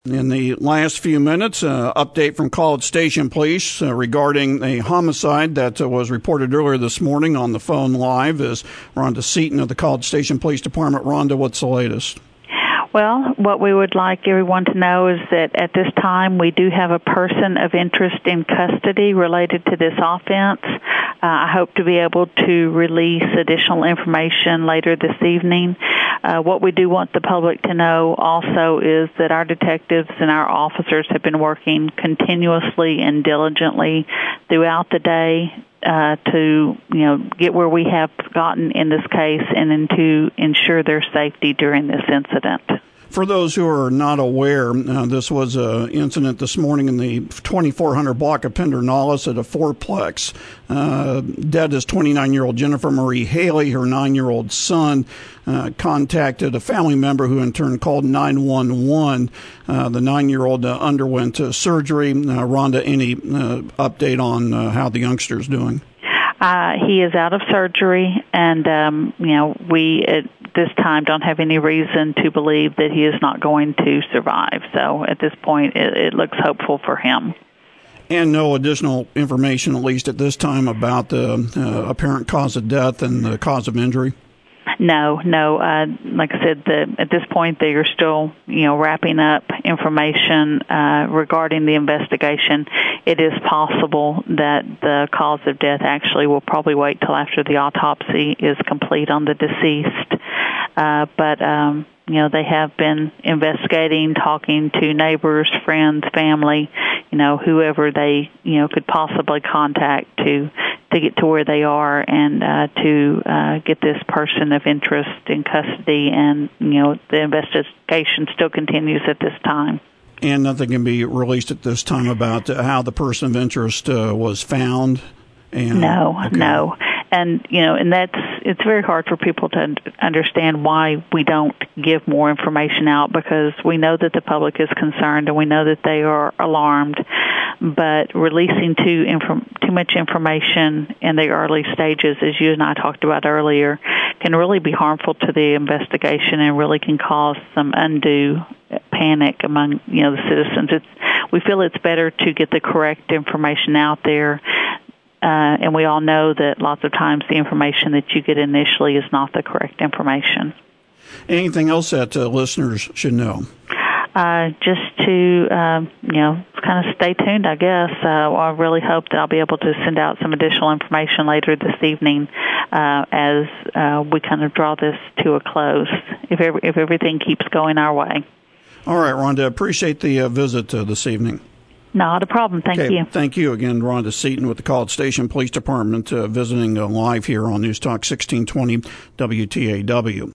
In the last few minutes, update from College Station Police regarding a homicide that was reported earlier this morning. On the phone live is Rhonda Seaton of the College Station Police Department. Rhonda, what's the latest? Well, what we would like everyone to know is that at this time we do have a person of interest in custody related to this offense. I hope to be able to release additional information later this evening. What we do want the public to know also is that our detectives and our officers have been working continuously and diligently throughout the day to get where we have gotten in this case and to ensure their safety during this incident. For those who are not aware, this was an incident this morning in the 2400 block of Pedernales at a fourplex. Dead is 29-year-old Jennifer Marie Haley. Her 9-year-old son contacted a family member who in turn called 911. The 9-year-old underwent surgery. Rhonda, any update on how the youngster is doing? He is out of surgery, and we at this time don't have any reason to believe that he is not going to survive. So at this point, it looks hopeful for him. And no additional information, at least at this time, about the apparent cause of death and the cause of injury? No. Like I said, at this point, they are still, wrapping up information regarding the investigation. It is possible that the cause of death actually will probably wait till after the autopsy is complete on the deceased. But they have been investigating, talking to neighbors, friends, family, whoever they, could possibly contact to get to where they are and to get this person of interest in custody. And, the investigation still continues at this time. And nothing can be released at this time about how the person of interest was found? No. And, it's very hard for people to understand why we don't give more information out, because we know that the public is concerned and we know that they are alarmed. But releasing too much information in the early stages, as you and I talked about earlier, can really be harmful to the investigation and really can cause some undue panic among the citizens. We feel it's better to get the correct information out there. And we all know that lots of times the information that you get initially is not the correct information. Anything else that listeners should know? Just to, kind of stay tuned, I guess. I really hope that I'll be able to send out some additional information later this evening as we kind of draw this to a close, if everything keeps going our way. All right, Rhonda, appreciate the visit this evening. Not a problem. Thank you. Thank you again, Rhonda Seaton with the College Station Police Department, visiting live here on News Talk 1620 WTAW.